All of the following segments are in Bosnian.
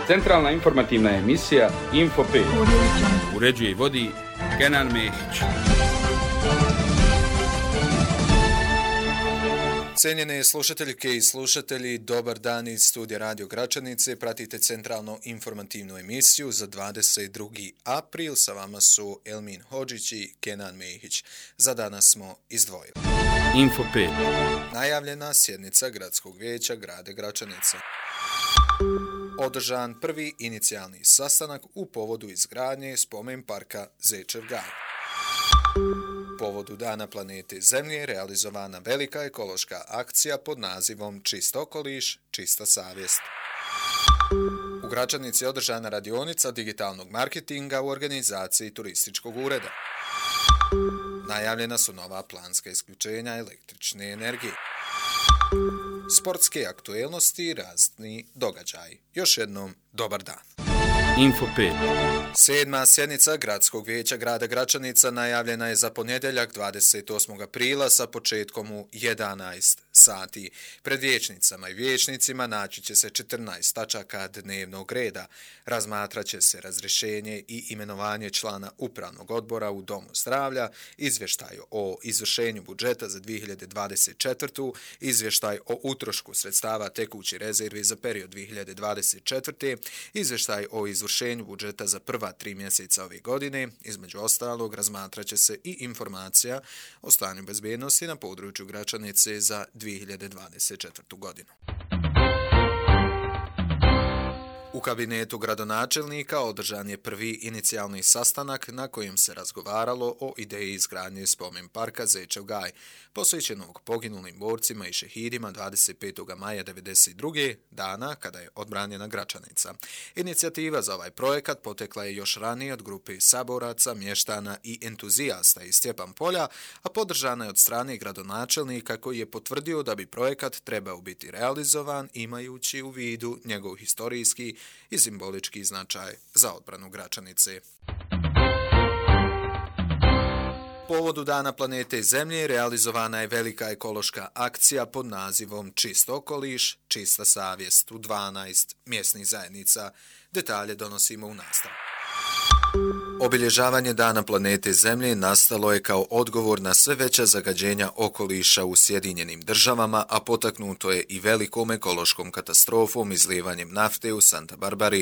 Centralna informativna emisija Info 5. Uređuje i vodi Kenan Mehić. Cijenjene slušateljke i slušatelji, dobar dan iz studija Radio Gračanice. Pratite centralno informativnu emisiju za 22. april. Sa vama su Elmin Hodžić i Kenan Mehić. Za danas smo izdvojili. Info 5. Najavljena sjednica Gradskog vijeća grada Gračanice. Održan prvi inicijalni sastanak u povodu izgradnje spomen parka Zečev gaj. Povodu Dana planete Zemlje realizovana velika ekološka akcija pod nazivom Čist okoliš, čista savjest. U Gračanici je održana radionica digitalnog marketinga u organizaciji turističkog ureda. Najavljena su nova planska isključenja električne energije. Sportske aktuelnosti i razni događaji. Još jednom, dobar dan. Info 5. 7. sjednica Gradskog vijeća grada Gračanica najavljena je za ponedjeljak 28. aprila sa početkom u 11 sati. Pred vijećnicama i vijećnicima naći će se 14 tačaka dnevnog reda. Razmatrat će se razrješenje i imenovanje člana upravnog odbora u Domu zdravlja, izvještaj o izvršenju budžeta za 2024. izvještaj o utrošku sredstava tekući rezervi za period 2024. izvještaj o izvršenju budžeta za prva 3 mjeseca ove godine. Između ostalog, razmatrat će se i informacija o stanju bezbjednosti na području Gračanice za 2024. godinu. U kabinetu gradonačelnika održan je prvi inicijalni sastanak na kojem se razgovaralo o ideji izgradnje spomen parka Zečev gaj, posvećenog poginulim borcima i šehidima 25. maja 1992. dana kada je odbranjena Gračanica. Inicijativa za ovaj projekat potekla je još ranije od grupe saboraca, mještana i entuzijasta iz Stjepan polja, a podržana je od strane gradonačelnika koji je potvrdio da bi projekat trebao biti realizovan imajući u vidu njegov historijski i simbolički značaj za odbranu Gračanice. Povodu Dana planete Zemlje realizovana je velika ekološka akcija pod nazivom Čist okoliš, čista savjest u 12 mjesnih zajednica. Detalje donosimo u nastavku. Obilježavanje Dana planete Zemlje nastalo je kao odgovor na sve veća zagađenja okoliša u Sjedinjenim državama, a potaknuto je i velikom ekološkom katastrofom izlijevanjem nafte u Santa Barbari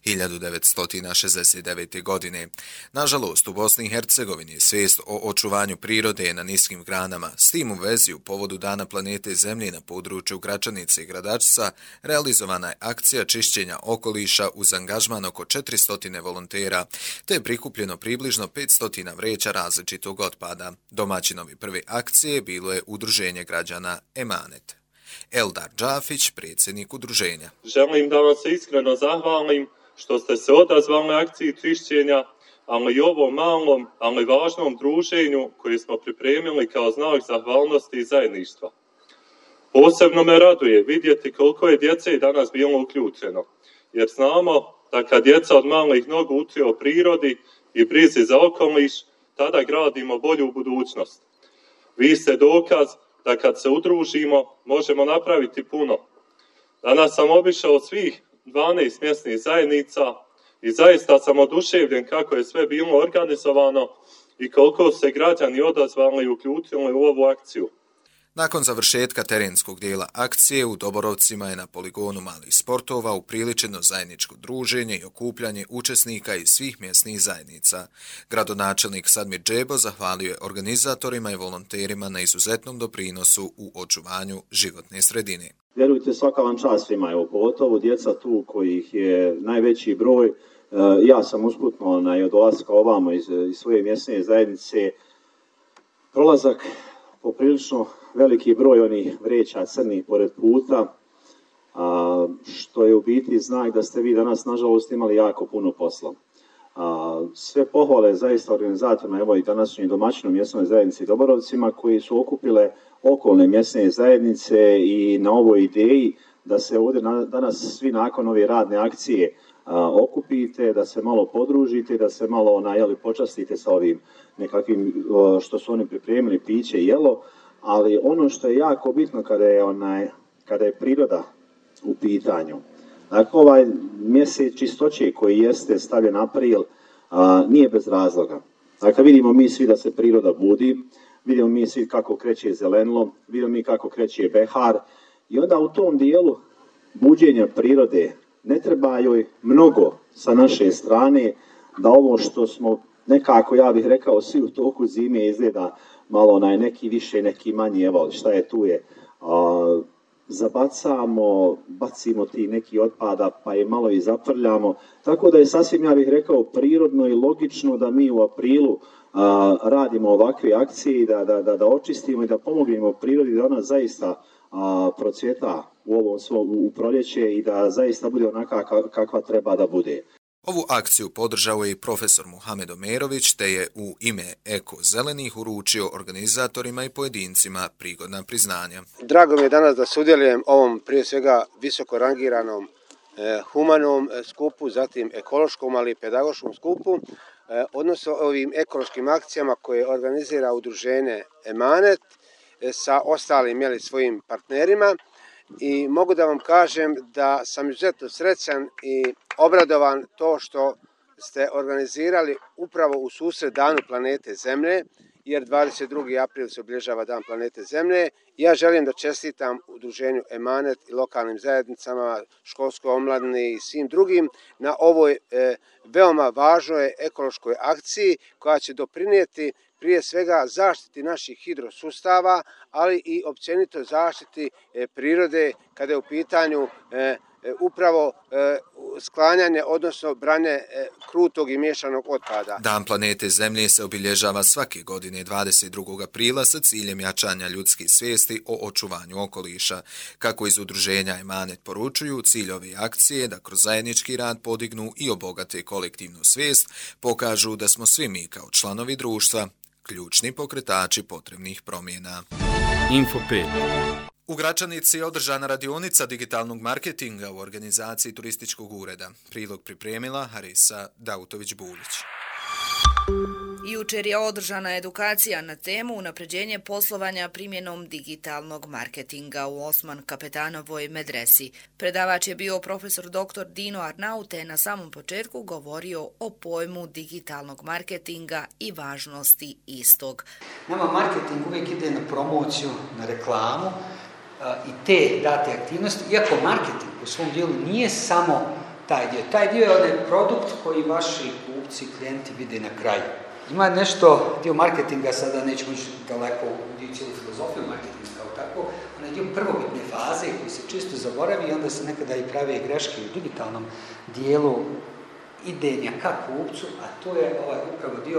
1969. godine. Nažalost, u Bosni i Hercegovini svijest o očuvanju prirode je na niskim granama. S tim u vezi u povodu Dana planete Zemlje na području Gračanice i Gradačca realizovana je akcija čišćenja okoliša uz angažman oko 400 volontera, te je prikupljeno približno 500 vreća različitog otpada. Domaćinovi prve akcije bilo je udruženje građana Emanet. Eldar Džafić, predsjednik udruženja. Želim da vam se iskreno zahvalim što ste se odazvali akciji čišćenja, ali i ovom malom, ali važnom druženju koje smo pripremili kao znak zahvalnosti i zajedništva. Posebno me raduje vidjeti koliko je djece danas bilo uključeno, jer znamo da kad djeca od malih nogu uče o prirodi i brizi za okoliš, tada gradimo bolju budućnost. Vi ste dokaz da kad se udružimo možemo napraviti puno. Danas sam obišao svih 12 mjesnih zajednica i zaista sam oduševljen kako je sve bilo organizovano i koliko se građani odazvali i uključili u ovu akciju. Nakon završetka terenskog dijela akcije u Doborovcima je na poligonu malih sportova upriličeno zajedničko druženje i okupljanje učesnika iz svih mjesnih zajednica. Gradonačelnik Sadmir Džebo zahvalio je organizatorima i volonterima na izuzetnom doprinosu u očuvanju životne sredine. Vjerujte, svaka vam čast svima, evo, pogotovo djeca tu kojih je najveći broj. Ja sam usputno od dolaska ovamo iz svoje mjesne zajednice, prolazak poprilično veliki broj onih vreća crnih pored puta, što je u biti znak da ste vi danas nažalost imali jako puno posla. Sve pohvale zaista organizatorima, evo i današnjim domaćinom mjesnoj zajednici Doborovcima koji su okupile okolne mjesne zajednice i na ovoj ideji da se ovdje danas svi nakon ove radne akcije okupite, da se malo podružite, da se malo počastite sa ovim nekakvim što su oni pripremili, piće i jelo, ali ono što je jako bitno kada je priroda u pitanju, Dakle, ovaj mjesec čistoće koji jeste stavljen april nije bez razloga. Dakle, vidimo mi svi da se priroda budi, vidimo mi svi kako kreće zelenilo, vidimo mi kako kreće behar i onda u tom dijelu buđenja prirode ne treba joj mnogo sa naše strane da ovo što smo nekako, ja bih rekao, svi u toku zime izgleda malo neki više, neki manje, evo šta je tu je, bacimo ti neki otpada pa je malo i zaprljamo, tako da je sasvim, ja bih rekao, prirodno i logično da mi u aprilu radimo ovakve akcije i da očistimo i da pomognemo prirodi da ona zaista procvjeta u proljeće i da zaista bude onaka kakva treba da bude. Ovu akciju podržao je i profesor Muhamed Omerović, te je u ime Eko Zelenih uručio organizatorima i pojedincima prigodna priznanja. Drago mi je danas da sudjelujem ovom prije svega visoko rangiranom humanom skupu, zatim ekološkom, ali i pedagoškom skupu, odnosno ovim ekološkim akcijama koje organizira udruženje Emanet sa ostalim svojim partnerima. I mogu da vam kažem da sam izuzetno srećan i obradovan to što ste organizirali upravo u susret Danu planete Zemlje, jer 22. april se obilježava Dan planete Zemlje. Ja želim da čestitam udruženju Emanet i lokalnim zajednicama, školskoj omladini i svim drugim na ovoj veoma važnoj ekološkoj akciji koja će doprinijeti prije svega zaštiti naših hidrosustava, ali i općenito zaštiti prirode kada je u pitanju upravo sklanjanje, odnosno branje krutog i miješanog otpada. Dan planete Zemlje se obilježava svake godine 22. aprila sa ciljem jačanja ljudskih svijesti o očuvanju okoliša. Kako iz udruženja Emanet poručuju, cilj ove akcije da kroz zajednički rad podignu i obogate kolektivnu svijest, pokažu da smo svi mi kao članovi društva ključni pokretači potrebnih promjena. Info 5. U Gračanici je održana radionica digitalnog marketinga u organizaciji turističkog ureda. Prilog pripremila Harisa Dautović-Bulić. Jučer je održana edukacija na temu unapređenje poslovanja primjenom digitalnog marketinga u Osman Kapetanovoj medresi. Predavač je bio profesor dr. Dino Arnaut, te na samom početku govorio o pojmu digitalnog marketinga i važnosti istog. Nama marketing uvijek ide na promociju, na reklamu i te date aktivnosti, iako marketing u svom dijelu nije samo taj dio. Taj dio je onaj produkt koji vaši kupci, klijenti vide na kraju. Ima nešto, dio marketinga, sada nećemo ići daleko u dio cijelu filozofiju marketinga kao tako, onaj dio prvobitne faze koji se čisto zaboravi i onda se nekada i prave greške u digitalnom dijelu idenja ka kupcu, a to je upravo dio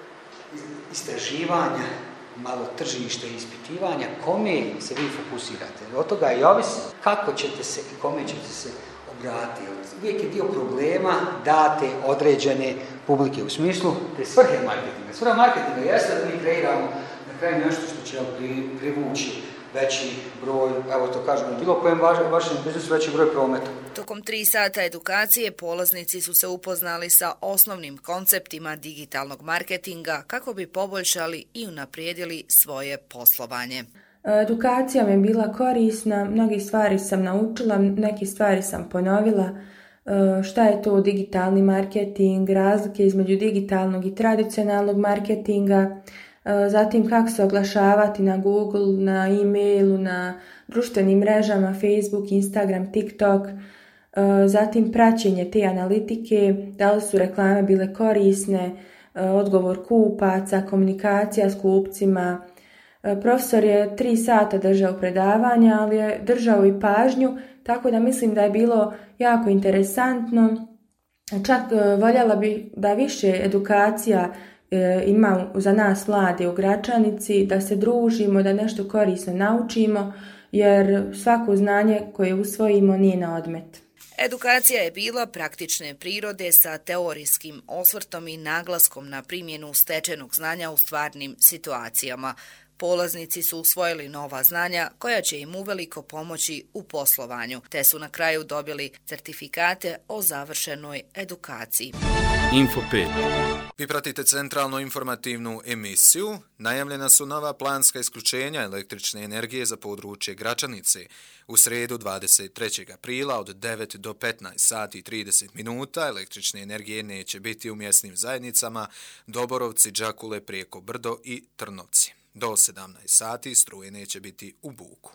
istraživanja, malo tržišta i ispitivanja, kome se vi fokusirate. Od toga i ovisi kako ćete se i kome ćete se obratiti. Uvijek je dio problema date određene publike u smislu te svrhe marketinga. Svrha marketinga jeste da mi kreiramo na kraju nešto što će privući veći broj, evo to kažemo, bilo kojem vašem biznisu veći broj prometa. Tokom 3 sata edukacije polaznici su se upoznali sa osnovnim konceptima digitalnog marketinga kako bi poboljšali i unaprijedili svoje poslovanje. Edukacija mi je bila korisna, mnogi stvari sam naučila, neke stvari sam ponovila. Šta je to digitalni marketing, razlike između digitalnog i tradicionalnog marketinga, zatim kako se oglašavati na Google, na e-mailu, na društvenim mrežama, Facebook, Instagram, TikTok, zatim praćenje te analitike, da li su reklame bile korisne, odgovor kupaca, komunikacija s kupcima. Profesor je 3 sata držao predavanja, ali je držao i pažnju, tako da mislim da je bilo jako interesantno. Čak voljela bi da više edukacija ima za nas mlade u Gračanici, da se družimo, da nešto korisno naučimo, jer svako znanje koje usvojimo nije na odmet. Edukacija je bila praktične prirode sa teorijskim osvrtom i naglaskom na primjenu stečenog znanja u stvarnim situacijama. Polaznici su usvojili nova znanja koja će im uveliko pomoći u poslovanju, te su na kraju dobili certifikate o završenoj edukaciji. Info 5. Vi pratite centralno informativnu emisiju. Najavljena su nova planska isključenja električne energije za područje Gračanice. U sredu 23. aprila od 9 do 15 sati i 30 minuta električne energije neće biti u mjesnim zajednicama Doborovci, Đakule, Prijeko Brdo i Trnovci. Do 17 sati struje neće biti u Buku.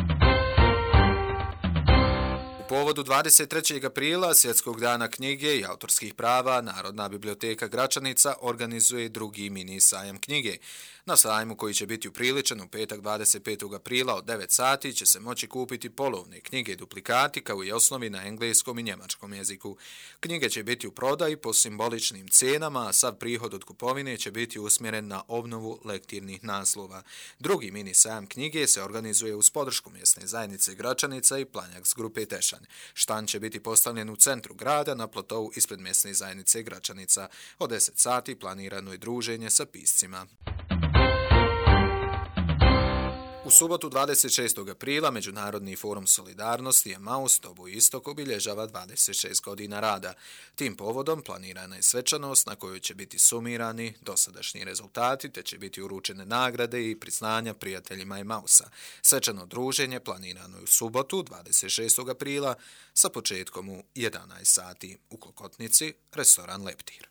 U povodu 23. aprila, Svjetskog dana knjige i autorskih prava, Narodna biblioteka Gračanica organizuje drugi mini sajam knjige. Na sajmu, koji će biti upriličen u petak 25. aprila od 9 sati, će se moći kupiti polovne knjige i duplikati kao i osnovi na engleskom i njemačkom jeziku. Knjige će biti u prodaji po simboličnim cijenama, a sav prihod od kupovine će biti usmjeren na obnovu lektirnih naslova. Drugi mini sajam knjige se organizuje uz podršku mjesne zajednice Gračanica i Planjaks grupe Tešan. Štand će biti postavljen u centru grada na plotovu ispred mjesne zajednice Gračanica. Od 10 sati planirano je druženje sa piscima. U subotu 26. aprila Međunarodni forum solidarnosti Emaus Tobu Istok obilježava 26 godina rada. Tim povodom planirana je svečanost na kojoj će biti sumirani dosadašnji rezultati te će biti uručene nagrade i priznanja prijateljima Emausa. Svečano druženje planirano je u subotu 26. aprila sa početkom u 11 sati u Klokotnici, restoran Leptir.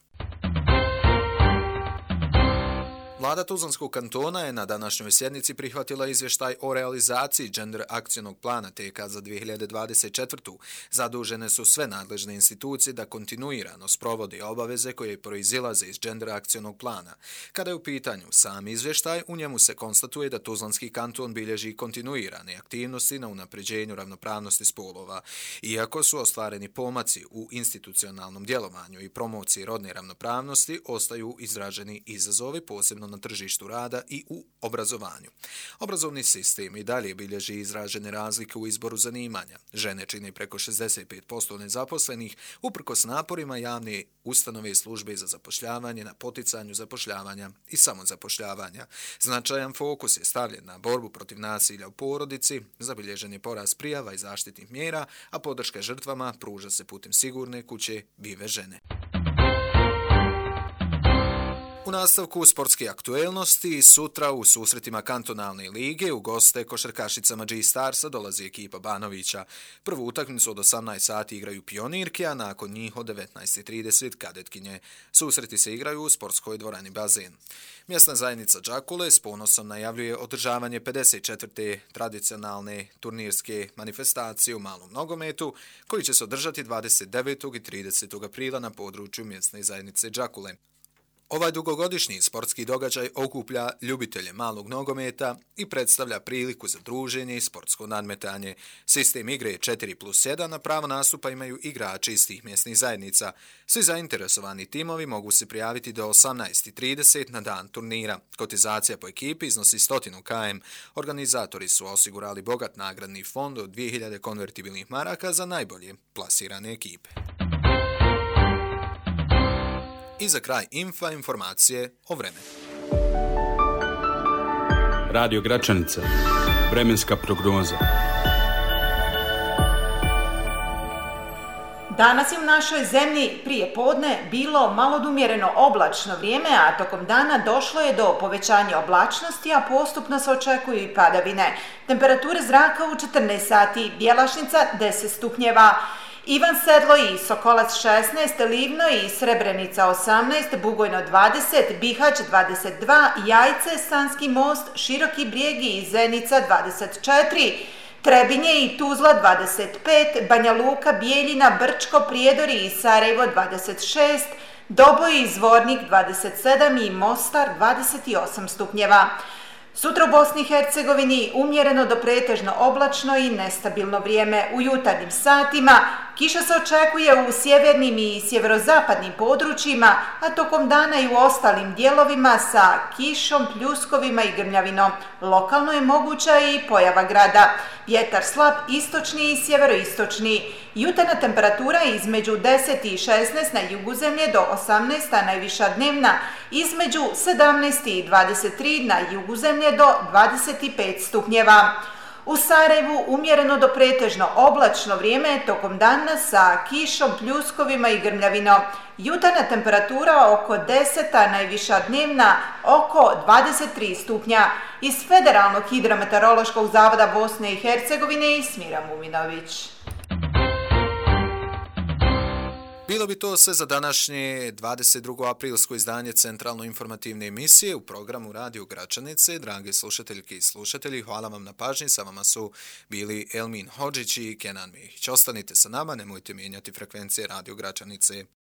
Vlada Tuzlanskog kantona je na današnjoj sjednici prihvatila izvještaj o realizaciji Gender akcionog plana TK za 2024. Zadužene su sve nadležne institucije da kontinuirano sprovode obaveze koje proizilaze iz Gender akcionog plana. Kada je u pitanju sam izvještaj, u njemu se konstatuje da Tuzlanski kanton bilježi kontinuirane aktivnosti na unapređenju ravnopravnosti spolova. Iako su ostvareni pomaci u institucionalnom djelovanju i promociji rodne ravnopravnosti, ostaju izraženi izazovi posebno na tržištu rada i u obrazovanju. Obrazovni sistem i dalje bilježi izražene razlike u izboru zanimanja. Žene čine preko 65% nezaposlenih, uprkos naporima javne ustanove i službe za zapošljavanje na poticanju zapošljavanja i samozapošljavanja. Značajan fokus je stavljen na borbu protiv nasilja u porodici, zabilježen je porast prijava i zaštitnih mjera, a podrška žrtvama pruža se putem sigurne kuće Vive žene. U nastavku sportske aktuelnosti, sutra u susretima kantonalne lige u goste košarkašicama G-Starsa dolazi ekipa Banovića. Prvu utakmicu od 18 sati igraju Pionirke, a nakon njih od 19:30 Kadetkinje. Susreti se igraju u sportskoj dvorani Bazen. Mjesna zajednica Đakule s ponosom najavljuje održavanje 54. tradicionalne turnirske manifestacije u malom nogometu, koji će se održati 29. i 30. aprila na području mjesne zajednice Đakule. Ovaj dugogodišnji sportski događaj okuplja ljubitelje malog nogometa i predstavlja priliku za druženje i sportsko nadmetanje. Sistem igre je 4+1, a pravo nastupa imaju igrači iz tih mjesnih zajednica. Svi zainteresovani timovi mogu se prijaviti do 18:30 na dan turnira. Kotizacija po ekipi iznosi 100 km. Organizatori su osigurali bogat nagradni fond od 2000 konvertibilnih maraka za najbolje plasirane ekipe. I za kraj informacije o vremenu. Radio Gračanica. Vremenska prognoza. Danas je u našoj zemlji prije podne bilo malo odumjereno oblačno vrijeme, a tokom dana došlo je do povećanja oblačnosti, a postupno se očekuju i padavine. Temperature zraka u 14 sati, Bjelašnica 10 stupnjeva. Ivan Sedlo i Sokolac 16, Livno i Srebrenica 18, Bugojno 20, Bihać 22, Jajce, Sanski most, Široki Brijeg i Zenica 24, Trebinje i Tuzla 25, Banja Luka, Bijeljina, Brčko, Prijedori i Sarajevo 26, Doboj i Zvornik 27 i Mostar 28 stupnjeva. Sutra u Bosni i Hercegovini umjereno do pretežno oblačno i nestabilno vrijeme. U jutarnjim satima Kiša se očekuje u sjevernim i sjeverozapadnim područjima, a tokom dana i u ostalim dijelovima sa kišom, pljuskovima i grmljavinom. Lokalno je moguća i pojava grada. Vjetar slab istočni i sjeveroistočni. Jutarnja temperatura između 10 i 16 na juguzemlje do 18, a najviša dnevna između 17 i 23 na juguzemlje do 25 stupnjeva. U Sarajevu umjereno do pretežno oblačno vrijeme tokom dana sa kišom, pljuskovima i grmljavinom. Jutarnja temperatura oko 10, a najviša dnevna oko 23 stupnja. Iz Federalnog hidrometeorološkog zavoda Bosne i Hercegovine Ismira Muminović. Bilo bi to sve za današnje 22. aprilsko izdanje centralno-informativne emisije u programu Radio Gračanice. Dragi slušateljki i slušatelji, hvala vam na pažnji. Sa vama su bili Elmin Hodžić i Kenan Mihić. Ostanite sa nama, nemojte mijenjati frekvencije Radio Gračanice.